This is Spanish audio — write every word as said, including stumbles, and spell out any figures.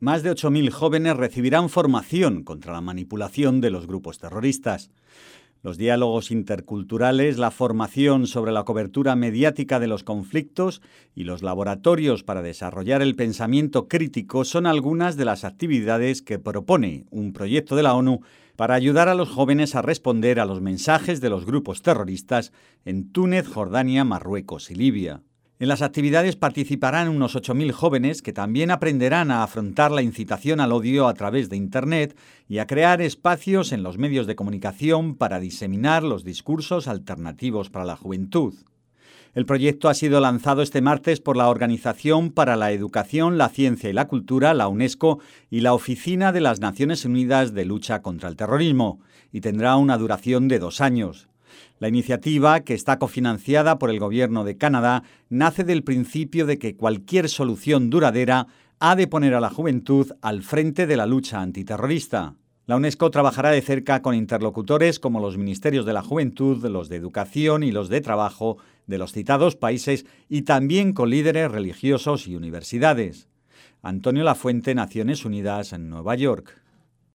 Más de ocho mil jóvenes recibirán formación contra la manipulación de los grupos terroristas. Los diálogos interculturales, la formación sobre la cobertura mediática de los conflictos y los laboratorios para desarrollar el pensamiento crítico son algunas de las actividades que propone un proyecto de la ONU para ayudar a los jóvenes a responder a los mensajes de los grupos terroristas en Túnez, Jordania, Marruecos y Libia. En las actividades participarán unos ocho mil jóvenes que también aprenderán a afrontar la incitación al odio a través de Internet y a crear espacios en los medios de comunicación para diseminar los discursos alternativos para la juventud. El proyecto ha sido lanzado este martes por la Organización para la Educación, la Ciencia y la Cultura, la UNESCO, y la Oficina de las Naciones Unidas de Lucha contra el Terrorismo, y tendrá una duración de dos años. La iniciativa, que está cofinanciada por el Gobierno de Canadá, nace del principio de que cualquier solución duradera ha de poner a la juventud al frente de la lucha antiterrorista. La UNESCO trabajará de cerca con interlocutores como los Ministerios de la Juventud, los de Educación y los de Trabajo de los citados países y también con líderes religiosos y universidades. Antonio Lafuente, Naciones Unidas, en Nueva York.